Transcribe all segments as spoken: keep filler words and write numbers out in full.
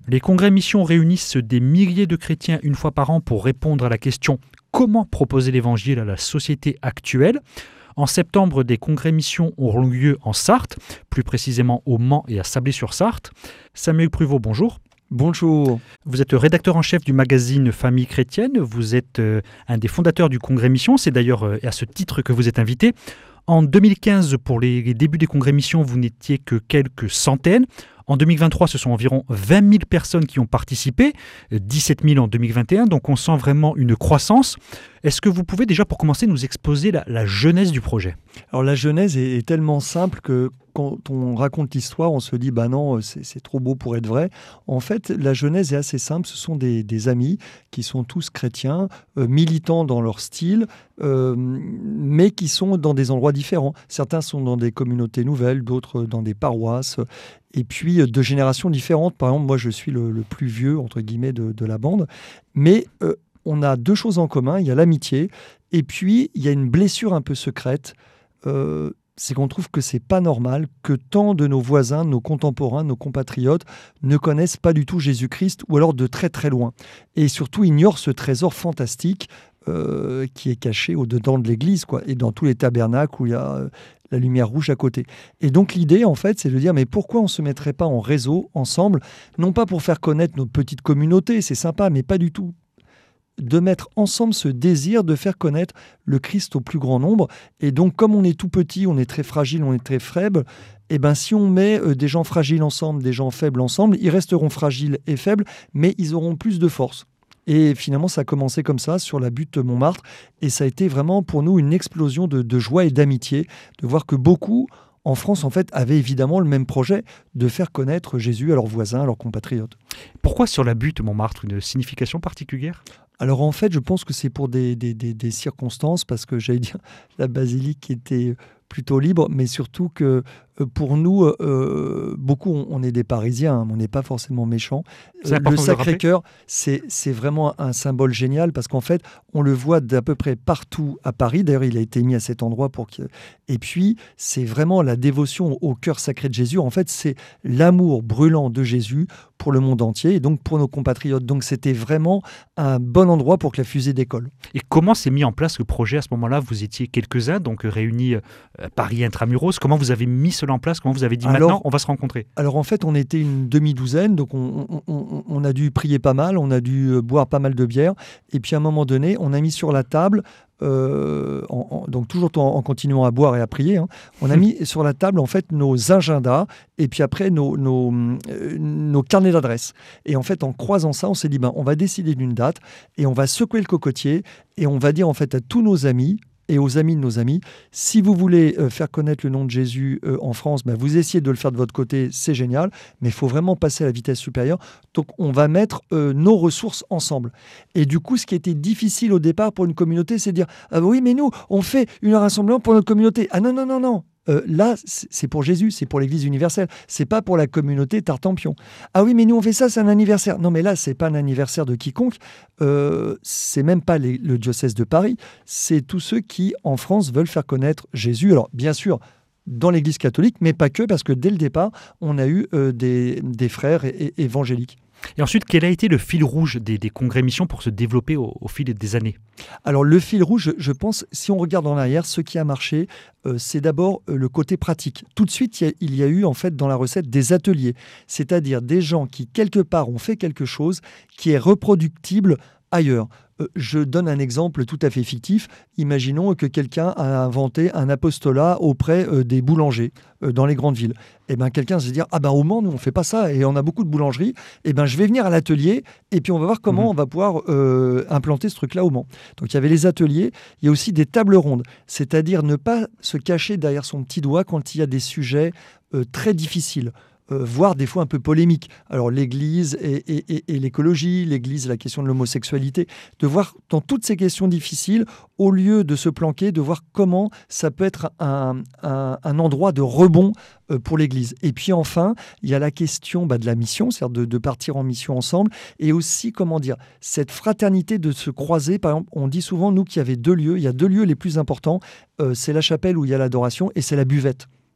Les congrès missions réunissent des milliers de chrétiens une fois par an pour répondre à la question « Comment proposer l'évangile à la société actuelle ?» En septembre, des congrès missions auront lieu en Sarthe, plus précisément au Mans et à Sablé-sur-Sarthe. Samuel Pruvot, bonjour. Bonjour. Vous êtes rédacteur en chef du magazine Famille chrétienne. Vous êtes euh, un des fondateurs du congrès mission. C'est d'ailleurs euh, à ce titre que vous êtes invité. En deux mille quinze, pour les débuts des congrès missions, vous n'étiez que quelques centaines. En deux mille vingt-trois, ce sont environ vingt mille personnes qui ont participé, dix-sept mille en deux mille vingt et un, donc on sent vraiment une croissance. Est-ce que vous pouvez déjà, pour commencer, nous exposer la, la genèse du projet ? Alors la genèse est, est tellement simple que quand on raconte l'histoire, on se dit bah non, c'est, c'est trop beau pour être vrai. En fait, la genèse est assez simple. Ce sont des, des amis qui sont tous chrétiens, euh, militants dans leur style, euh, mais qui sont dans des endroits différents. Certains sont dans des communautés nouvelles, d'autres dans des paroisses. Et puis de générations différentes. Par exemple, moi, je suis le, le plus vieux, entre guillemets, de, de la bande. Mais euh, on a deux choses en commun. Il y a l'amitié et puis il y a une blessure un peu secrète. Euh, c'est qu'on trouve que c'est pas normal que tant de nos voisins, nos contemporains, nos compatriotes ne connaissent pas du tout Jésus-Christ ou alors de très très loin. Et surtout ignorent ce trésor fantastique euh, qui est caché au-dedans de l'église, quoi, et dans tous les tabernacles où il y a... Euh, la lumière rouge à côté. Et donc l'idée, en fait, c'est de dire, mais pourquoi on ne se mettrait pas en réseau, ensemble, non pas pour faire connaître nos petites communautés, c'est sympa, mais pas du tout. De mettre ensemble ce désir de faire connaître le Christ au plus grand nombre. Et donc, comme on est tout petit, on est très fragile, on est très faible, et ben si on met euh, des gens fragiles ensemble, des gens faibles ensemble, ils resteront fragiles et faibles, mais ils auront plus de force. Et finalement, ça a commencé comme ça, sur la butte Montmartre. Et ça a été vraiment pour nous une explosion de, de joie et d'amitié, de voir que beaucoup, en France, en fait, avaient évidemment le même projet de faire connaître Jésus à leurs voisins, à leurs compatriotes. Pourquoi sur la butte Montmartre ? Une signification particulière ? Alors en fait, je pense que c'est pour des, des, des, des circonstances, parce que j'allais dire, la basilique était plutôt libre, mais surtout que pour nous, euh, beaucoup, on est des Parisiens, hein, on n'est pas forcément méchants. C'est le Sacré-Cœur, c'est, c'est vraiment un symbole génial parce qu'en fait, on le voit d'à peu près partout à Paris. D'ailleurs, il a été mis à cet endroit pour que... Et puis, c'est vraiment la dévotion au cœur sacré de Jésus. En fait, c'est l'amour brûlant de Jésus pour le monde entier et donc pour nos compatriotes. Donc, c'était vraiment un bon endroit pour que la fusée décolle. Et comment s'est mis en place le projet à ce moment-là ? Vous étiez quelques-uns, donc réunis à Paris Intramuros. Comment vous avez mis cela en place ? Comment vous avez dit alors, maintenant, on va se rencontrer ? Alors en fait, on était une demi-douzaine, donc on, on, on, on a dû prier pas mal, on a dû boire pas mal de bière, et puis à un moment donné, on a mis sur la table, euh, en, en, donc toujours en, en continuant à boire et à prier, hein, on a mis sur la table en fait nos agendas, et puis après nos, nos, euh, nos carnets d'adresses. Et en fait, en croisant ça, on s'est dit, ben, on va décider d'une date, et on va secouer le cocotier, et on va dire en fait à tous nos amis, et aux amis de nos amis, si vous voulez euh, faire connaître le nom de Jésus euh, en France, ben vous essayez de le faire de votre côté, c'est génial, mais il faut vraiment passer à la vitesse supérieure. Donc on va mettre euh, nos ressources ensemble. Et du coup, ce qui était difficile au départ pour une communauté, c'est de dire « Ah oui, mais nous, on fait une rassemblement pour notre communauté. » Ah non, non, non, non. Euh, là, c'est pour Jésus, c'est pour l'Église universelle. C'est pas pour la communauté Tartampion. Ah oui, mais nous on fait ça, c'est un anniversaire. Non, mais là, c'est pas un anniversaire de quiconque. Euh, c'est même pas les, le diocèse de Paris. C'est tous ceux qui, en France, veulent faire connaître Jésus. Alors, bien sûr, dans l'Église catholique, mais pas que, parce que dès le départ, on a eu euh, des, des frères é- é- évangéliques. Et ensuite, quel a été le fil rouge des, des congrès missions pour se développer au, au fil des années ? Alors le fil rouge, je pense, si on regarde en arrière, ce qui a marché, euh, c'est d'abord euh, le côté pratique. Tout de suite, il y, a, il y a eu en fait dans la recette des ateliers, c'est-à-dire des gens qui quelque part ont fait quelque chose qui est reproductible ailleurs. Euh, je donne un exemple tout à fait fictif. Imaginons que quelqu'un a inventé un apostolat auprès euh, des boulangers euh, dans les grandes villes. Et ben quelqu'un va se dire ah ben au Mans nous on fait pas ça et on a beaucoup de boulangeries. Et ben je vais venir à l'atelier et puis on va voir comment mmh. on va pouvoir euh, implanter ce truc-là au Mans. Donc il y avait les ateliers. Il y a aussi des tables rondes, c'est-à-dire ne pas se cacher derrière son petit doigt quand il y a des sujets euh, très difficiles. Euh, voire des fois un peu polémiques. Alors l'Église et, et, et, et l'écologie, l'Église et la question de l'homosexualité, de voir dans toutes ces questions difficiles, au lieu de se planquer, de voir comment ça peut être un, un, un endroit de rebond euh, pour l'Église. Et puis enfin, il y a la question bah, de la mission, c'est-à-dire de, de partir en mission ensemble, et aussi, comment dire, cette fraternité de se croiser. Par exemple, on dit souvent, nous, qu'il y avait deux lieux, il y a deux lieux les plus importants, euh, c'est la chapelle où il y a l'adoration et c'est la buvette.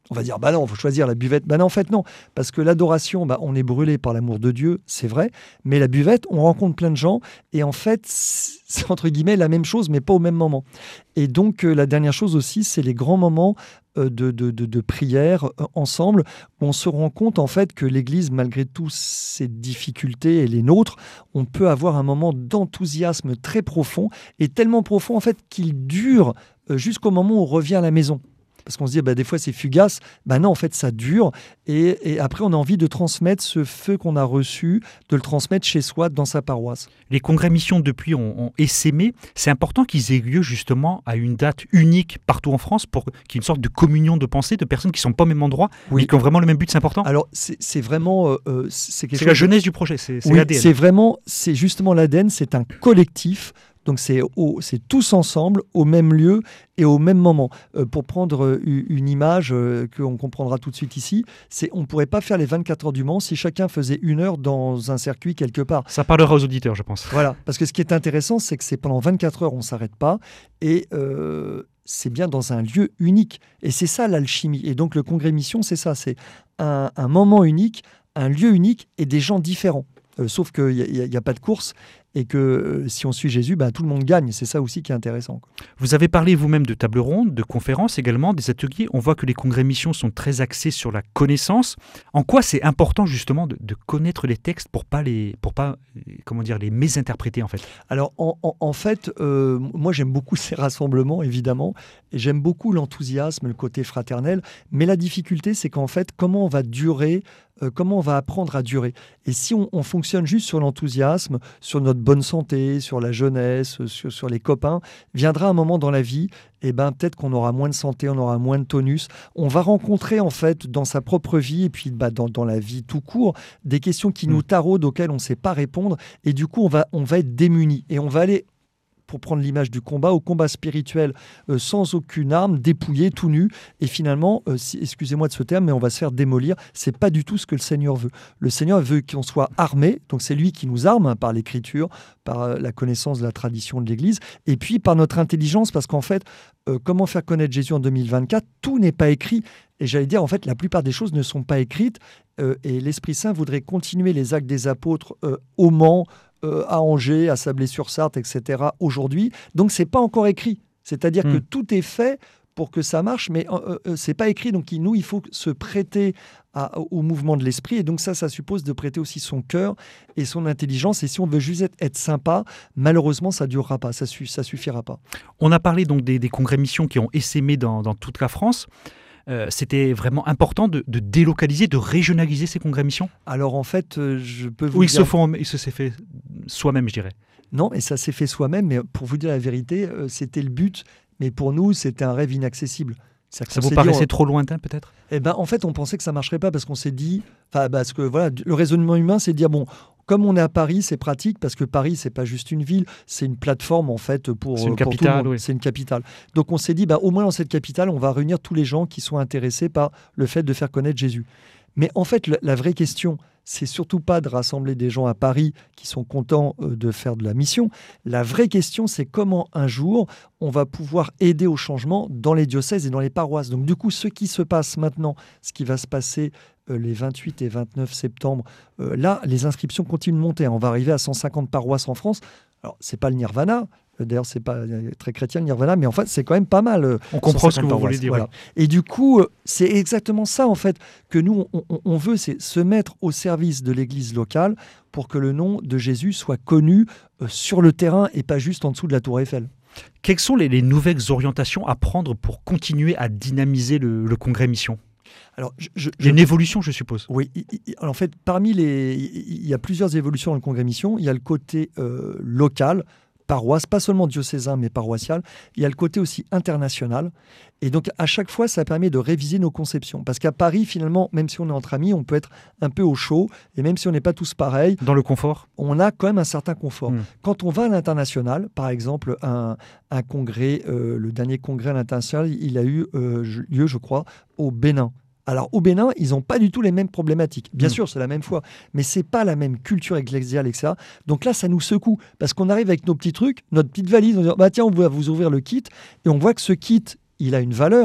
On va dire, bah non, il faut choisir la buvette. Bah non, en fait, non. Parce que l'adoration, bah, on est brûlé par l'amour de Dieu, c'est vrai. Mais la buvette, on rencontre plein de gens. Et en fait, c'est entre guillemets la même chose, mais pas au même moment. Et donc, euh, la dernière chose aussi, c'est les grands moments euh, de, de, de, de prière euh, ensemble, où on se rend compte, en fait, que l'Église, malgré toutes ses difficultés et les nôtres, on peut avoir un moment d'enthousiasme très profond, et tellement profond, en fait, qu'il dure euh, jusqu'au moment où on revient à la maison. Parce qu'on se dit, bah, des fois, c'est fugace. Ben non, en fait, ça dure. Et, et après, on a envie de transmettre ce feu qu'on a reçu, de le transmettre chez soi, dans sa paroisse. Les congrès missions, depuis, ont, ont essaimé. C'est important qu'ils aient lieu, justement, à une date unique partout en France, pour qu'il y ait une sorte de communion de pensée de personnes qui ne sont pas au même endroit, oui. mais qui ont vraiment le même but. C'est important. Alors, c'est, c'est vraiment... Euh, c'est quelque c'est chose la jeunesse du projet, c'est, c'est oui, l'A D N. C'est vraiment... C'est justement l'A D N, c'est un collectif. Donc c'est, au, c'est tous ensemble, au même lieu et au même moment. Euh, pour prendre une image euh, qu'on comprendra tout de suite ici, c'est, on ne pourrait pas faire les vingt-quatre heures du Mans si chacun faisait une heure dans un circuit quelque part. Ça parlera aux auditeurs, je pense. Voilà, parce que ce qui est intéressant, c'est que c'est pendant vingt-quatre heures, on ne s'arrête pas. Et... Euh, c'est bien dans un lieu unique. Et c'est ça l'alchimie. Et donc le congrès mission, c'est ça. C'est un, un moment unique, un lieu unique et des gens différents. Euh, sauf qu'il n'y a, a, a pas de course et que euh, si on suit Jésus, ben, tout le monde gagne. C'est ça aussi qui est intéressant, quoi. Vous avez parlé vous-même de tables rondes, de conférences également, des ateliers. On voit que les congrès missions sont très axés sur la connaissance. En quoi c'est important justement de, de connaître les textes pour pas les, pour pas, comment dire, les mésinterpréter en fait? Alors en, en, en fait, euh, moi j'aime beaucoup ces rassemblements évidemment, et j'aime beaucoup l'enthousiasme, le côté fraternel. Mais la difficulté, c'est qu'en fait, comment on va durer? Euh, comment on va apprendre à durer? Et si on, on fonctionne juste sur l'enthousiasme, sur notre bonne santé, sur la jeunesse, sur, sur les copains, viendra un moment dans la vie, et ben peut-être qu'on aura moins de santé, on aura moins de tonus. On va rencontrer en fait dans sa propre vie et puis bah, dans, dans la vie tout court des questions qui nous taraudent, auxquelles on ne sait pas répondre, et du coup on va, on va être démunis et on va aller, pour prendre l'image du combat, au combat spirituel euh, sans aucune arme, dépouillé, tout nu. Et finalement, euh, si, excusez-moi de ce terme, mais on va se faire démolir. C'est pas du tout ce que le Seigneur veut. Le Seigneur veut qu'on soit armé, donc c'est lui qui nous arme hein, par l'Écriture, par euh, la connaissance de la tradition de l'Église, et puis par notre intelligence, parce qu'en fait, euh, comment faire connaître Jésus en deux mille vingt-quatre? Tout n'est pas écrit. Et j'allais dire, en fait, la plupart des choses ne sont pas écrites. Euh, et l'Esprit Saint voudrait continuer les actes des apôtres euh, au Mans, Euh, à Angers, à Sablé-sur-Sarthe, et cetera aujourd'hui. Donc, ce n'est pas encore écrit. C'est-à-dire mmh. que tout est fait pour que ça marche, mais euh, euh, ce n'est pas écrit. Donc, il, nous, il faut se prêter à, au mouvement de l'esprit. Et donc, ça, ça suppose de prêter aussi son cœur et son intelligence. Et si on veut juste être, être sympa, malheureusement, ça ne durera pas. Ça ne su, suffira pas. On a parlé donc des, des congrès missions qui ont essaimé dans, dans toute la France. Euh, c'était vraiment important de, de délocaliser, de régionaliser ces congrès missions? Alors en fait, euh, je peux vous Ou ils dire... se font, il se s'est fait soi-même, je dirais. Non, et ça s'est fait soi-même, mais pour vous dire la vérité, euh, c'était le but, mais pour nous, c'était un rêve inaccessible. Ça vous paraissait dit, on... trop lointain, peut-être? Eh ben, en fait, on pensait que ça ne marcherait pas parce qu'on s'est dit... Enfin, parce que voilà, le raisonnement humain, c'est de dire, bon... Comme on est à Paris, c'est pratique parce que Paris, c'est pas juste une ville, c'est une plateforme en fait pour, c'est une pour capitale, tout le monde. Oui. C'est une capitale. Donc on s'est dit, bah, au moins dans cette capitale, on va réunir tous les gens qui sont intéressés par le fait de faire connaître Jésus. Mais en fait, la, la vraie question, c'est surtout pas de rassembler des gens à Paris qui sont contents euh, de faire de la mission. La vraie question, c'est comment un jour on va pouvoir aider au changement dans les diocèses et dans les paroisses. Donc du coup, ce qui se passe maintenant, ce qui va se passer euh, les vingt-huit et vingt-neuf septembre, euh, là, les inscriptions continuent de monter. Hein. On va arriver à cent cinquante paroisses en France. Alors, c'est pas le nirvana. D'ailleurs, c'est pas très chrétien le nirvana, mais en fait, c'est quand même pas mal. On comprend ce que vous voulez dire. Voilà. Oui. Et du coup, c'est exactement ça, en fait, que nous, on, on veut, c'est se mettre au service de l'Église locale pour que le nom de Jésus soit connu sur le terrain et pas juste en dessous de la Tour Eiffel. Quelles sont les, les nouvelles orientations à prendre pour continuer à dynamiser le, le congrès mission? Alors, je, je, il y a une évolution, je suppose. Oui. Alors, en fait, parmi les... Il y a plusieurs évolutions dans le congrès mission. Il y a le côté euh, local, paroisse, pas seulement diocésain, mais paroissial. Il y a le côté aussi international. Et donc, à chaque fois, ça permet de réviser nos conceptions. Parce qu'à Paris, finalement, même si on est entre amis, on peut être un peu au chaud. Et même si on n'est pas tous pareils... Dans le confort? On a quand même un certain confort. Mmh. Quand on va à l'international, par exemple, un, un congrès, euh, le dernier congrès à l'international, il a eu euh, lieu, je crois, au Bénin. Alors, au Bénin, ils n'ont pas du tout les mêmes problématiques. Bien mmh. sûr, c'est la même foi, mais ce n'est pas la même culture ecclésiale, et cetera. Donc là, ça nous secoue, parce qu'on arrive avec nos petits trucs, notre petite valise, on dit bah, « tiens, on va vous ouvrir le kit », et on voit que ce kit, il a une valeur,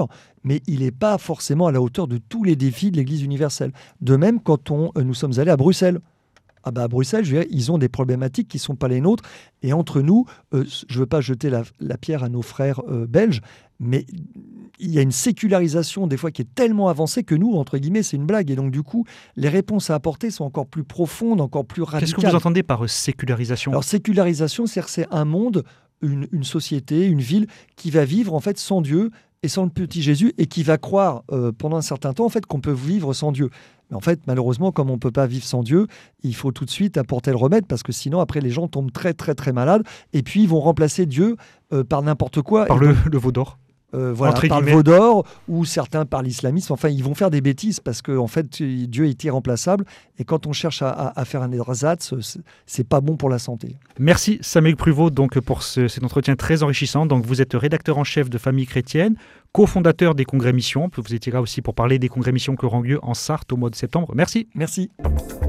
mais il n'est pas forcément à la hauteur de tous les défis de l'Église universelle. De même, quand on, nous sommes allés à Bruxelles. Ah bah à Bruxelles, je veux dire, ils ont des problématiques qui ne sont pas les nôtres. Et entre nous, euh, je ne veux pas jeter la, la pierre à nos frères euh, belges, mais il y a une sécularisation des fois qui est tellement avancée que nous, entre guillemets, c'est une blague. Et donc du coup, les réponses à apporter sont encore plus profondes, encore plus radicales. Qu'est-ce que vous entendez par euh, sécularisation ? Alors sécularisation, c'est-à-dire que c'est un monde, une, une société, une ville qui va vivre en fait sans Dieu et sans le petit Jésus, et qui va croire euh, pendant un certain temps en fait qu'on peut vivre sans Dieu. Mais en fait, malheureusement, comme on ne peut pas vivre sans Dieu, il faut tout de suite apporter le remède, parce que sinon, après, les gens tombent très, très, très malades, et puis ils vont remplacer Dieu euh, par n'importe quoi. Par et le, donc, le veau d'or. Euh, voilà, Entre par guillemets. le veau d'or, ou certains par l'islamisme. Enfin, ils vont faire des bêtises parce que en fait, Dieu est irremplaçable. Et quand on cherche à, à, à faire un ersatz, c'est pas bon pour la santé. Merci Samuel Pruvot donc pour ce, cet entretien très enrichissant. Donc vous êtes rédacteur en chef de Famille Chrétienne, cofondateur des Congrès Missions. Vous étiez là aussi pour parler des Congrès Missions qui auront lieu en Sarthe au mois de septembre. Merci. Merci.